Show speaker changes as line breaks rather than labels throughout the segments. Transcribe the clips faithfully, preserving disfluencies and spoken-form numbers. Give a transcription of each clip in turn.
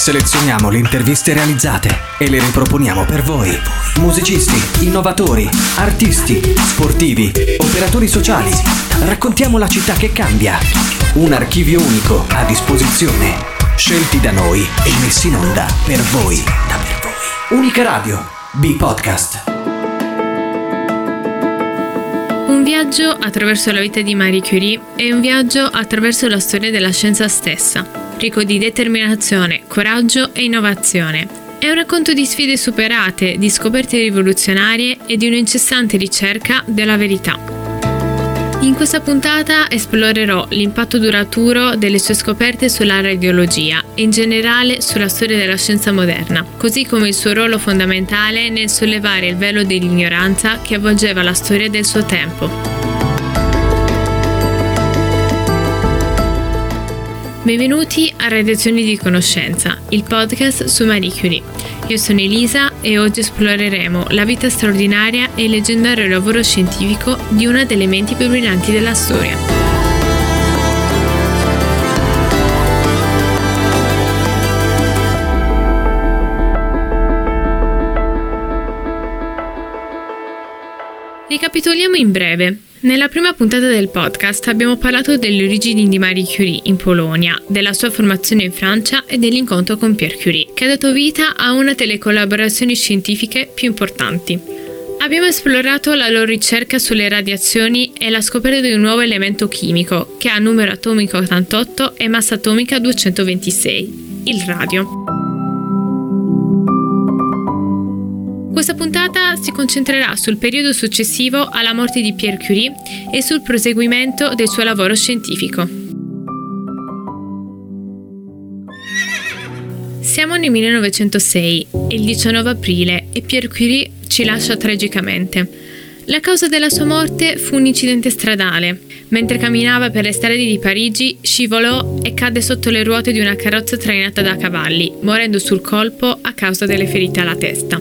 Selezioniamo le interviste realizzate e le riproponiamo per voi. Musicisti, innovatori, artisti, sportivi, operatori sociali. Raccontiamo la città che cambia. Un archivio unico a disposizione. Scelti da noi e messi in onda per voi. Da per voi. Unica Radio. B-Podcast.
Un viaggio attraverso la vita di Marie Curie è un viaggio attraverso la storia della scienza stessa, ricco di determinazione, coraggio e innovazione. È un racconto di sfide superate, di scoperte rivoluzionarie e di un'incessante ricerca della verità. In questa puntata esplorerò l'impatto duraturo delle sue scoperte sulla radiologia e in generale sulla storia della scienza moderna, così come il suo ruolo fondamentale nel sollevare il velo dell'ignoranza che avvolgeva la storia del suo tempo. Benvenuti a Radiazioni di Conoscenza, il podcast su Marie Curie. Io sono Elisa e oggi esploreremo la vita straordinaria e il leggendario lavoro scientifico di una delle menti più brillanti della storia. Ricapitoliamo in breve. Nella prima puntata del podcast abbiamo parlato delle origini di Marie Curie in Polonia, della sua formazione in Francia e dell'incontro con Pierre Curie, che ha dato vita a una delle collaborazioni scientifiche più importanti. Abbiamo esplorato la loro ricerca sulle radiazioni e la scoperta di un nuovo elemento chimico che ha numero atomico ottantotto e massa atomica duecentoventisei, il radio. Questa puntata si concentrerà sul periodo successivo alla morte di Pierre Curie e sul proseguimento del suo lavoro scientifico. Siamo nel millenovecentosei, è il diciannove aprile e Pierre Curie ci lascia tragicamente. La causa della sua morte fu un incidente stradale. Mentre camminava per le strade di Parigi, scivolò e cadde sotto le ruote di una carrozza trainata da cavalli, morendo sul colpo a causa delle ferite alla testa.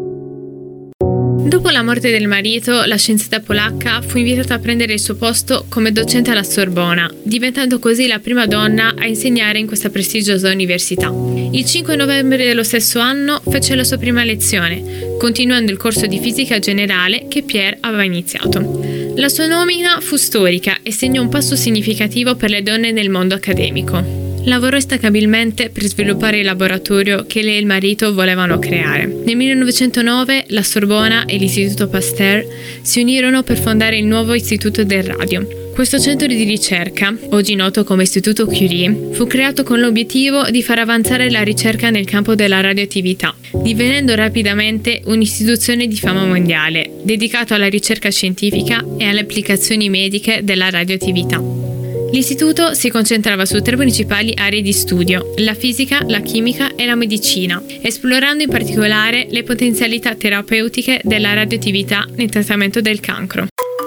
Dopo la morte del marito, la scienziata polacca fu invitata a prendere il suo posto come docente alla Sorbona, diventando così la prima donna a insegnare in questa prestigiosa università. Il cinque novembre dello stesso anno fece la sua prima lezione, continuando il corso di fisica generale che Pierre aveva iniziato. La sua nomina fu storica e segnò un passo significativo per le donne nel mondo accademico. Lavorò instancabilmente per sviluppare il laboratorio che lei e il marito volevano creare. Nel millenovecentonove la Sorbona e l'Istituto Pasteur si unirono per fondare il nuovo Istituto del Radio. Questo centro di ricerca, oggi noto come Istituto Curie, fu creato con l'obiettivo di far avanzare la ricerca nel campo della radioattività, divenendo rapidamente un'istituzione di fama mondiale, dedicato alla ricerca scientifica e alle applicazioni mediche della radioattività. L'istituto si concentrava su tre principali aree di studio, la fisica, la chimica e la medicina, esplorando in particolare le potenzialità terapeutiche della radioattività nel trattamento del cancro.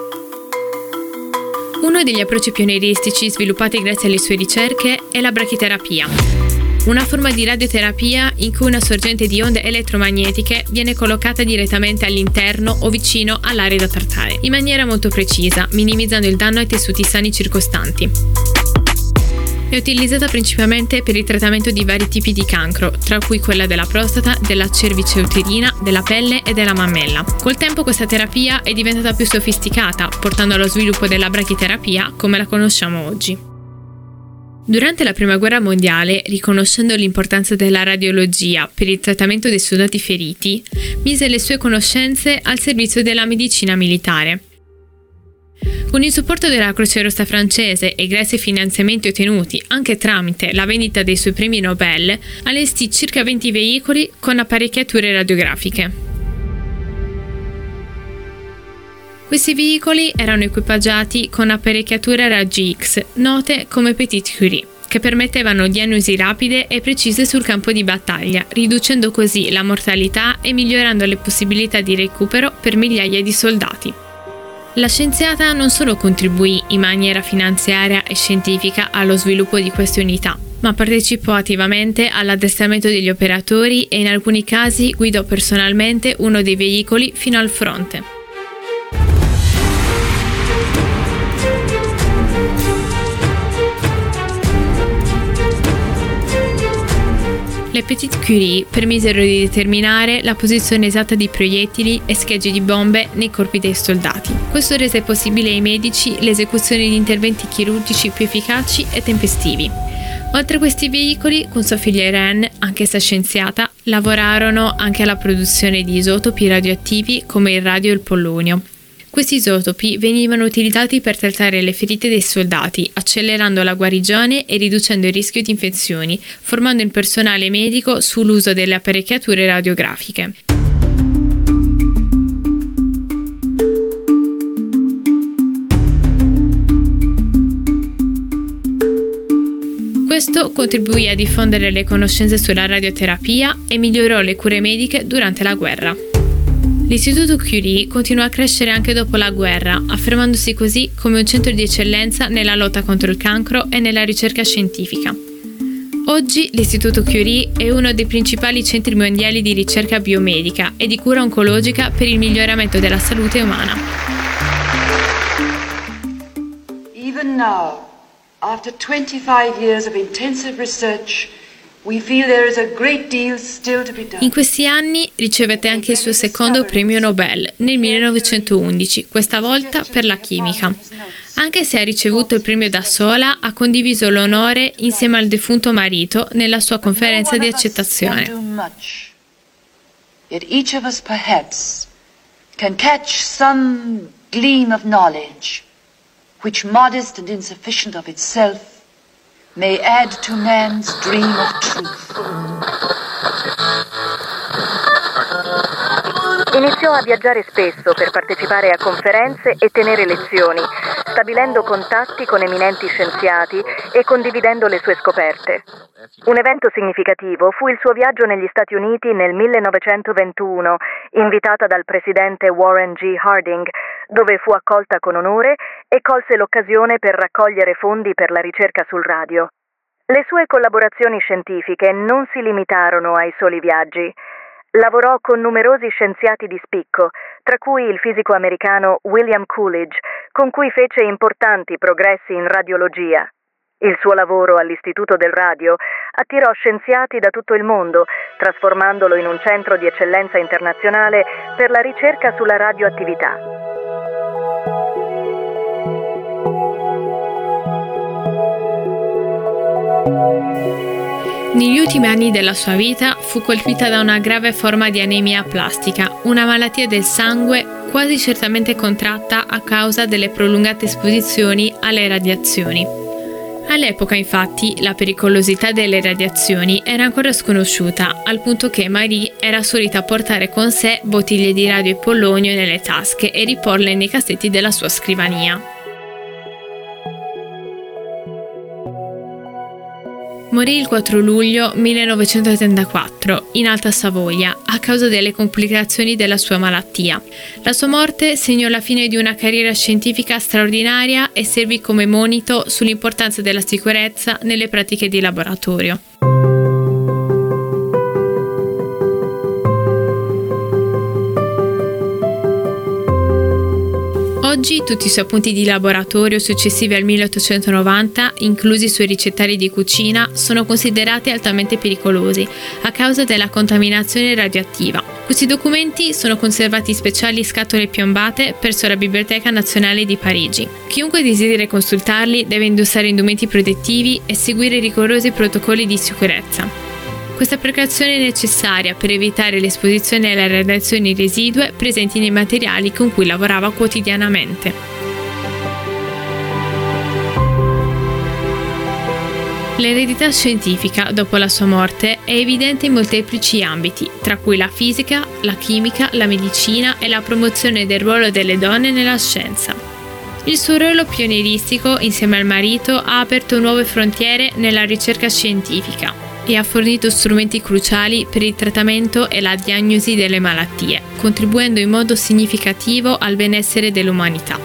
Uno degli approcci pionieristici sviluppati grazie alle sue ricerche è la brachiterapia, una forma di radioterapia in cui una sorgente di onde elettromagnetiche viene collocata direttamente all'interno o vicino all'area da trattare, in maniera molto precisa, minimizzando il danno ai tessuti sani circostanti. È utilizzata principalmente per il trattamento di vari tipi di cancro, tra cui quella della prostata, della cervice uterina, della pelle e della mammella. Col tempo questa terapia è diventata più sofisticata, portando allo sviluppo della brachiterapia come la conosciamo oggi. Durante la Prima Guerra Mondiale, riconoscendo l'importanza della radiologia per il trattamento dei soldati feriti, mise le sue conoscenze al servizio della medicina militare. Con il supporto della Croce Rossa francese e grazie ai finanziamenti ottenuti anche tramite la vendita dei suoi premi Nobel, allestì circa venti veicoli con apparecchiature radiografiche. Questi veicoli erano equipaggiati con apparecchiature a raggi X, note come Petite Curie, che permettevano diagnosi rapide e precise sul campo di battaglia, riducendo così la mortalità e migliorando le possibilità di recupero per migliaia di soldati. La scienziata non solo contribuì in maniera finanziaria e scientifica allo sviluppo di queste unità, ma partecipò attivamente all'addestramento degli operatori e in alcuni casi guidò personalmente uno dei veicoli fino al fronte. Le Le Petites Curie permisero di determinare la posizione esatta di proiettili e schegge di bombe nei corpi dei soldati. Questo rese possibile ai medici l'esecuzione di interventi chirurgici più efficaci e tempestivi. Oltre a questi veicoli, con sua figlia Irene, anch'essa scienziata, lavorarono anche alla produzione di isotopi radioattivi come il radio e il polonio. Questi isotopi venivano utilizzati per trattare le ferite dei soldati, accelerando la guarigione e riducendo il rischio di infezioni, formando il personale medico sull'uso delle apparecchiature radiografiche. Questo contribuì a diffondere le conoscenze sulla radioterapia e migliorò le cure mediche durante la guerra. L'Istituto Curie continuò a crescere anche dopo la guerra, affermandosi così come un centro di eccellenza nella lotta contro il cancro e nella ricerca scientifica. Oggi l'Istituto Curie è uno dei principali centri mondiali di ricerca biomedica e di cura oncologica per il miglioramento della salute umana.
Even now, after twenty-five years of intensive research, we feel there is a great deal still to be done.
In questi anni ricevette anche il suo secondo premio Nobel nel millenovecentoundici, questa volta per la chimica. Anche se ha ricevuto il premio da sola, ha condiviso l'onore insieme al defunto marito nella sua conferenza di accettazione.
Yet each of us perhaps can catch some gleam of knowledge, which modest and insufficient of itself may add to man's dream of truth.
Iniziò a viaggiare spesso per partecipare a conferenze e tenere lezioni, stabilendo contatti con eminenti scienziati e condividendo le sue scoperte. Un evento significativo fu il suo viaggio negli Stati Uniti nel millenovecentoventuno, invitata dal presidente Warren G. Harding, dove fu accolta con onore e colse l'occasione per raccogliere fondi per la ricerca sul radio. Le sue collaborazioni scientifiche non si limitarono ai soli viaggi. Lavorò con numerosi scienziati di spicco, tra cui il fisico americano William Coolidge, con cui fece importanti progressi in radiologia. Il suo lavoro all'Istituto del Radio attirò scienziati da tutto il mondo, trasformandolo in un centro di eccellenza internazionale per la ricerca sulla radioattività.
Negli ultimi anni della sua vita fu colpita da una grave forma di anemia aplastica, una malattia del sangue quasi certamente contratta a causa delle prolungate esposizioni alle radiazioni. All'epoca, infatti, la pericolosità delle radiazioni era ancora sconosciuta, al punto che Marie era solita portare con sé bottiglie di radio e polonio nelle tasche e riporle nei cassetti della sua scrivania. Morì il quattro luglio millenovecentotrentaquattro in Alta Savoia a causa delle complicazioni della sua malattia. La sua morte segnò la fine di una carriera scientifica straordinaria e servì come monito sull'importanza della sicurezza nelle pratiche di laboratorio. Oggi tutti i suoi appunti di laboratorio successivi al milleottocentonovanta, inclusi i suoi ricettari di cucina, sono considerati altamente pericolosi a causa della contaminazione radioattiva. Questi documenti sono conservati in speciali scatole piombate presso la Biblioteca Nazionale di Parigi. Chiunque desideri consultarli deve indossare indumenti protettivi e seguire rigorosi protocolli di sicurezza. Questa precauzione è necessaria per evitare l'esposizione alle radiazioni residue presenti nei materiali con cui lavorava quotidianamente. L'eredità scientifica dopo la sua morte è evidente in molteplici ambiti, tra cui la fisica, la chimica, la medicina e la promozione del ruolo delle donne nella scienza. Il suo ruolo pionieristico, insieme al marito, ha aperto nuove frontiere nella ricerca scientifica e ha fornito strumenti cruciali per il trattamento e la diagnosi delle malattie, contribuendo in modo significativo al benessere dell'umanità.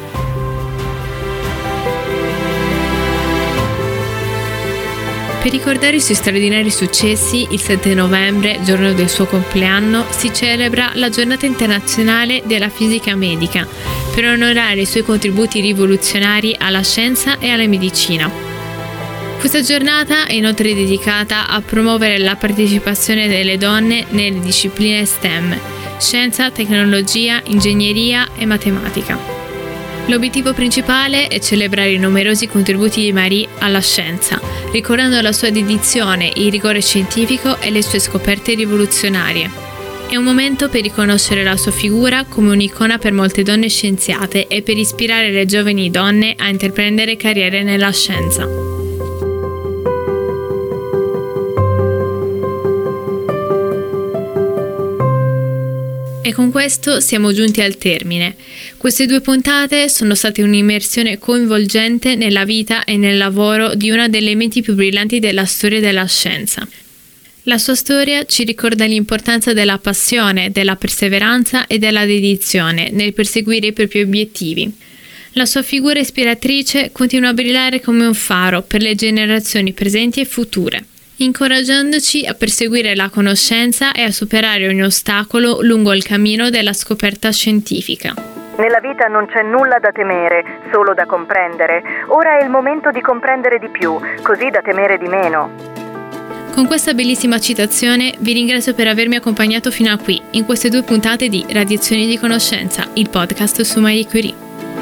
Per ricordare i suoi straordinari successi, il sette novembre, giorno del suo compleanno, si celebra la Giornata internazionale della fisica medica, per onorare i suoi contributi rivoluzionari alla scienza e alla medicina. Questa giornata è inoltre dedicata a promuovere la partecipazione delle donne nelle discipline STEM, scienza, tecnologia, ingegneria e matematica. L'obiettivo principale è celebrare i numerosi contributi di Marie alla scienza, ricordando la sua dedizione, il rigore scientifico e le sue scoperte rivoluzionarie. È un momento per riconoscere la sua figura come un'icona per molte donne scienziate e per ispirare le giovani donne a intraprendere carriere nella scienza. E con questo siamo giunti al termine. Queste due puntate sono state un'immersione coinvolgente nella vita e nel lavoro di una delle menti più brillanti della storia della scienza. La sua storia ci ricorda l'importanza della passione, della perseveranza e della dedizione nel perseguire i propri obiettivi. La sua figura ispiratrice continua a brillare come un faro per le generazioni presenti e future, incoraggiandoci a perseguire la conoscenza e a superare ogni ostacolo lungo il cammino della scoperta scientifica.
Nella vita non c'è nulla da temere, solo da comprendere. Ora è il momento di comprendere di più, così da temere di meno.
Con questa bellissima citazione vi ringrazio per avermi accompagnato fino a qui, in queste due puntate di Radiazioni di Conoscenza, il podcast su Marie Curie.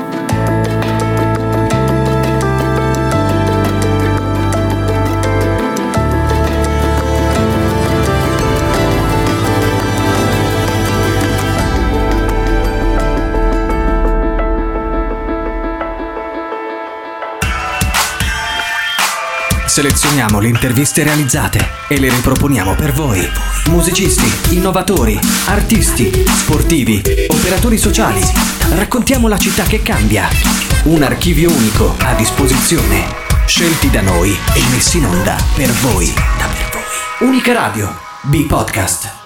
Selezioniamo le interviste realizzate e le riproponiamo per voi. Musicisti, innovatori, artisti, sportivi, operatori sociali. Raccontiamo la città che cambia. Un archivio unico a disposizione. Scelti da noi e messi in onda per voi. Unica Radio, B-Podcast.